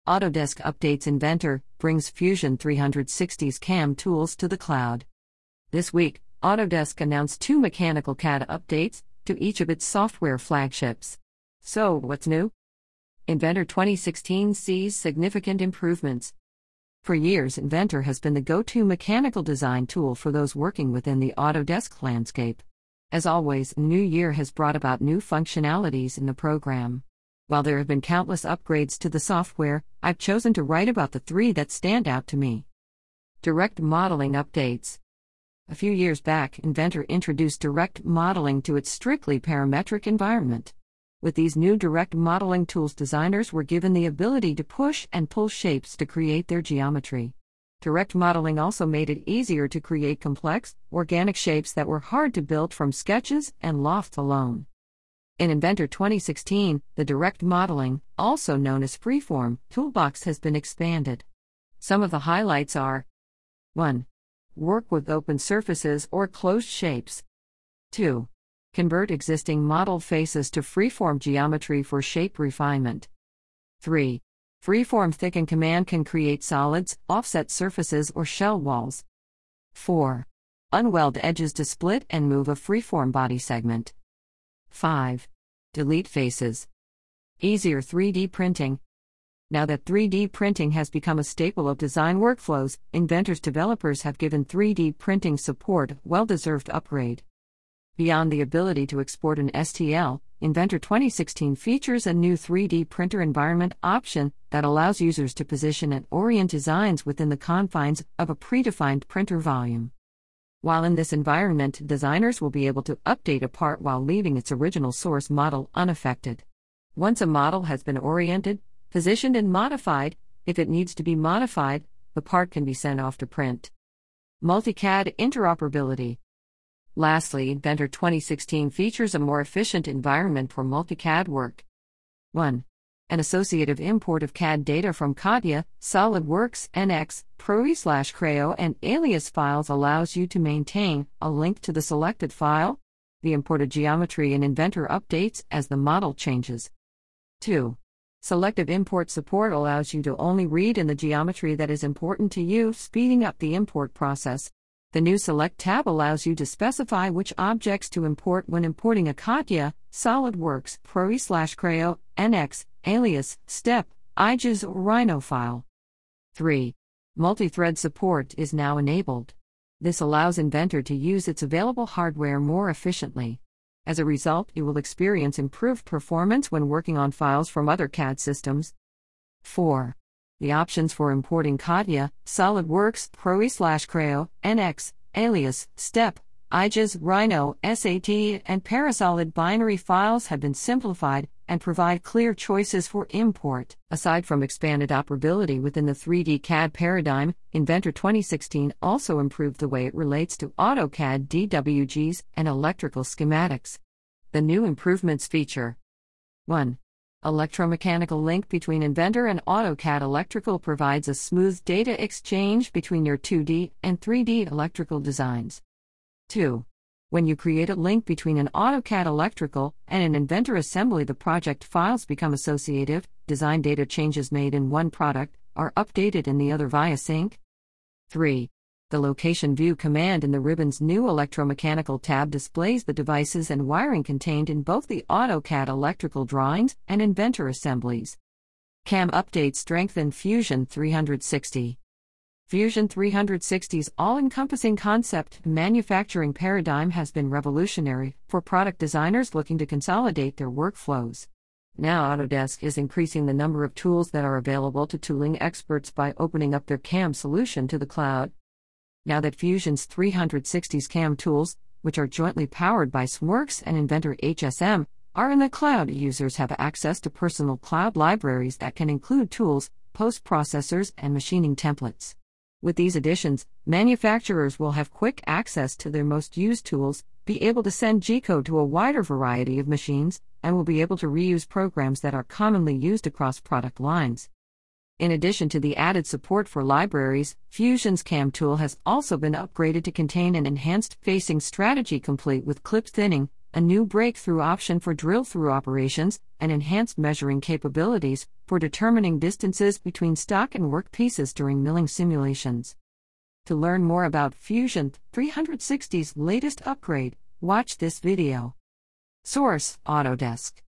Autodesk updates Inventor, brings Fusion 360's CAM tools to the cloud. This week, Autodesk announced 2 mechanical CAD updates to each of its software flagships. So, what's new? Inventor 2016 sees significant improvements. For years, Inventor has been the go-to mechanical design tool for those working within the Autodesk landscape. As always, a new year has brought about new functionalities in the program. While there have been countless upgrades to the software, I've chosen to write about the 3 that stand out to me. Direct modeling updates. A few years back, Inventor introduced direct modeling to its strictly parametric environment. With these new direct modeling tools, designers were given the ability to push and pull shapes to create their geometry. Direct modeling also made it easier to create complex, organic shapes that were hard to build from sketches and lofts alone. In Inventor 2016, the direct modeling, also known as freeform, toolbox has been expanded. Some of the highlights are: 1. Work with open surfaces or closed shapes. 2. Convert existing model faces to freeform geometry for shape refinement. 3. Freeform Thicken command can create solids, offset surfaces, or shell walls. 4. Unweld edges to split and move a freeform body segment. 5. Delete faces. Easier 3D printing. Now that 3D printing has become a staple of design workflows, Inventor's developers have given 3D printing support a well-deserved upgrade. Beyond the ability to export an STL, Inventor 2016 features a new 3D printer environment option that allows users to position and orient designs within the confines of a predefined printer volume. While in this environment, designers will be able to update a part while leaving its original source model unaffected. Once a model has been oriented, positioned, and modified, if it needs to be modified, the part can be sent off to print. Multi-CAD interoperability. Lastly, Inventor 2016 features a more efficient environment for multi-CAD work. 1. An associative import of CAD data from CATIA, SOLIDWORKS, NX, Creo, and Alias files allows you to maintain a link to the selected file. The imported geometry in Inventor updates as the model changes. 2. Selective import support allows you to only read in the geometry that is important to you, speeding up the import process. The new Select tab allows you to specify which objects to import when importing a CATIA, SOLIDWORKS, Creo, NX, Alias, STEP, IGES, or Rhino file. 3. Multi-thread support is now enabled. This allows Inventor to use its available hardware more efficiently. As a result, you will experience improved performance when working on files from other CAD systems. 4. The options for importing CATIA, SOLIDWORKS, Creo, NX, Alias, STEP, IGES, Rhino, SAT, and Parasolid binary files have been simplified and provide clear choices for import. Aside from expanded operability within the 3D CAD paradigm, Inventor 2016 also improved the way it relates to AutoCAD DWGs and electrical schematics. The new improvements feature: 1. Electromechanical link between Inventor and AutoCAD Electrical provides a smooth data exchange between your 2D and 3D electrical designs. 2. When you create a link between an AutoCAD Electrical and an Inventor assembly, the project files become associative. Design data changes made in one product are updated in the other via sync. 3. The Location View command in the ribbon's new Electromechanical tab displays the devices and wiring contained in both the AutoCAD Electrical drawings and Inventor assemblies. CAM updates strengthen Fusion 360. Fusion 360's all-encompassing concept manufacturing paradigm has been revolutionary for product designers looking to consolidate their workflows. Now Autodesk is increasing the number of tools that are available to tooling experts by opening up their CAM solution to the cloud. Now that Fusion's 360's CAM tools, which are jointly powered by SMWorks and Inventor HSM, are in the cloud, users have access to personal cloud libraries that can include tools, post-processors, and machining templates. With these additions, manufacturers will have quick access to their most used tools, be able to send G-code to a wider variety of machines, and will be able to reuse programs that are commonly used across product lines. In addition to the added support for libraries, Fusion's CAM tool has also been upgraded to contain an enhanced facing strategy complete with clip thinning, a new breakthrough option for drill-through operations, and enhanced measuring capabilities for determining distances between stock and work pieces during milling simulations. To learn more about Fusion 360's latest upgrade, watch this video. Source: Autodesk.